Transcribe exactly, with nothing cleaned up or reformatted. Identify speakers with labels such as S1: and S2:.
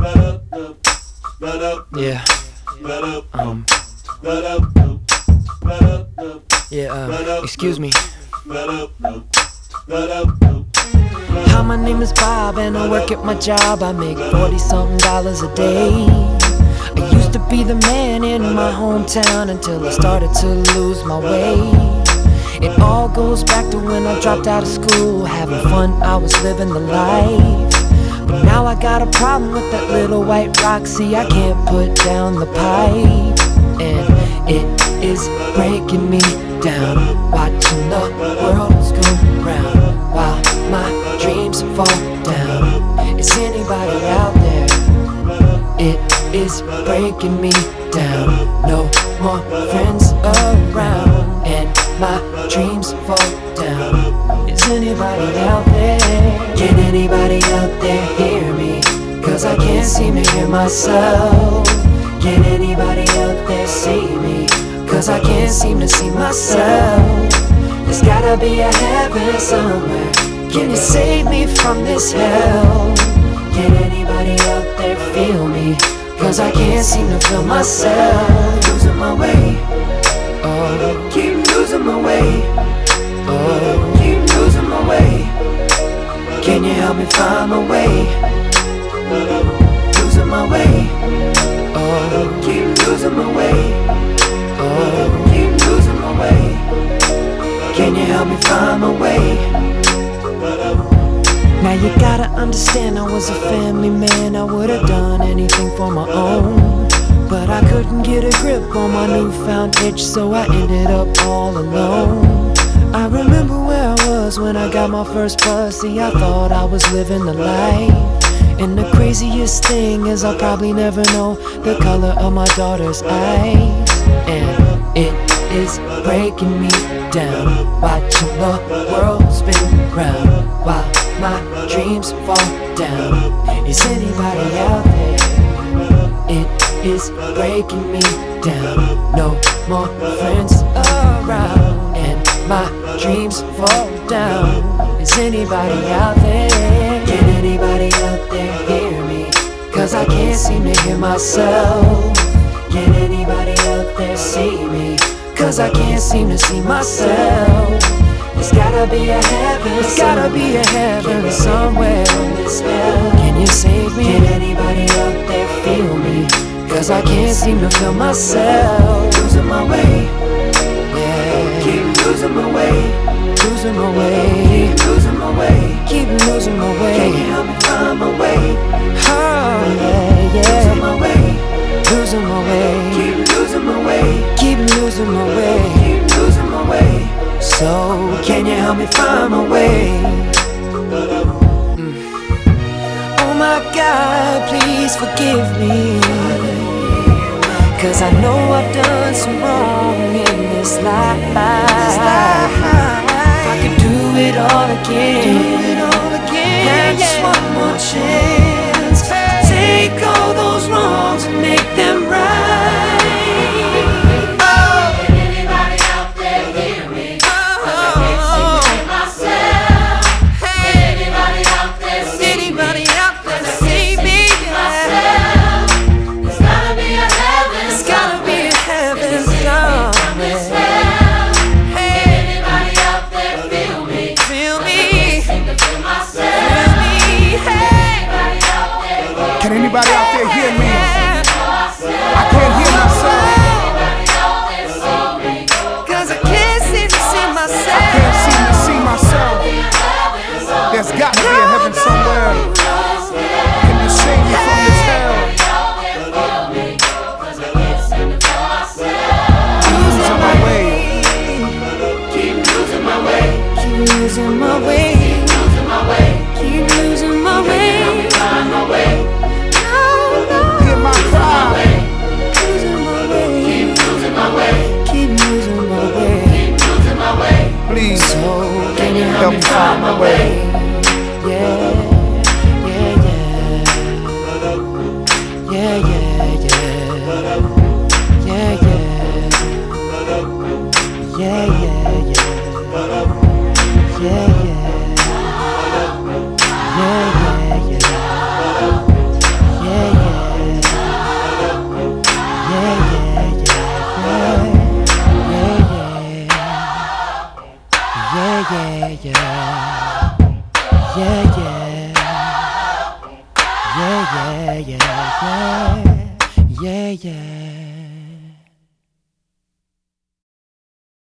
S1: Yeah. Um. Yeah. Uh, excuse me. Hi, my name is Bob and I work at my job. I make forty something dollars a day. I used to be the man in my hometown until I started to lose my way. It all goes back to when I dropped out of school. Having fun, I was living the life. But now I got a problem with that little white rock. See, I can't put down the pipe, and it is breaking me down. Watching the world spin round while my dreams fall down. Is anybody out there? It is breaking me down. No more friends around, and my dreams fall down. Is anybody out there? Can anybody out there hear me? Cause I can't seem to hear myself. Can anybody out there see me? Cause I can't seem to see myself. There's gotta be a heaven somewhere. Can you save me from this hell? Can anybody out there feel me? Cause I can't seem to feel myself. Losing my way. Oh, keep losing my way. Oh, keep losing my way. Can you help me find my way? Losing my way. Oh, keep losing my way. Oh, keep losing my way. Can you help me find my way? Now you gotta understand, I was a family man. I would've done anything for my own, but I couldn't get a grip on my newfound itch, so I ended up all alone. I remember where I was when I got my first buzz. See, I thought I was living the life, and the craziest thing is I'll probably never know the color of my daughter's eyes. And it is breaking me down, watching the world spin round while my dreams fall down. Is anybody out there? It is breaking me down. No more friends around, and my dreams fall down. Is anybody out there? Can anybody out there hear me? Cause I can't seem to hear myself. Can anybody out there see me? Cause I can't seem to see myself. There's gotta be a heaven. There's gotta be a heaven somewhere. Can you save me? Can anybody out there feel me? Cause I can't seem to feel myself. Losing my way. Yeah. Keep losing my way. Losing my way. Keep losing my way. Keep losing my way. Can you help me find my way? Oh yeah, yeah. Losing my way. Losing my way. Keep losing my way. Keep losing my way. Keep losing my way. So can you help me find my way? Mm. Oh my God, please forgive me, cause I know I've done some wrong in this life. If I could do it all again, have just one more chance, take all those wrongs and make them right.
S2: Can anybody out there hear me? I can't hear myself.
S1: Cause I can't seem to see myself.
S2: I can't seem to see myself. There's got to be a heaven somewhere. Can you save me from this hell? Losing my way.
S1: Keep losing my way. Keep losing my way. Keep losing my way.
S2: Hear
S1: yeah. Yeah, yeah. Yeah, yeah, yeah, yeah. Yeah, yeah.